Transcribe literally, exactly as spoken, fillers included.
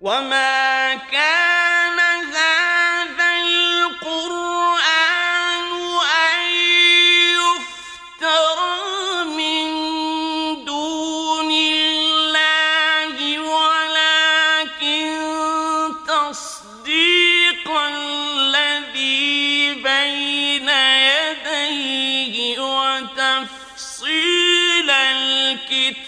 وما كان هذا القرآن أن يفترى من دون الله ولكن تصديق الذي بين يديه وتفصيل الكتاب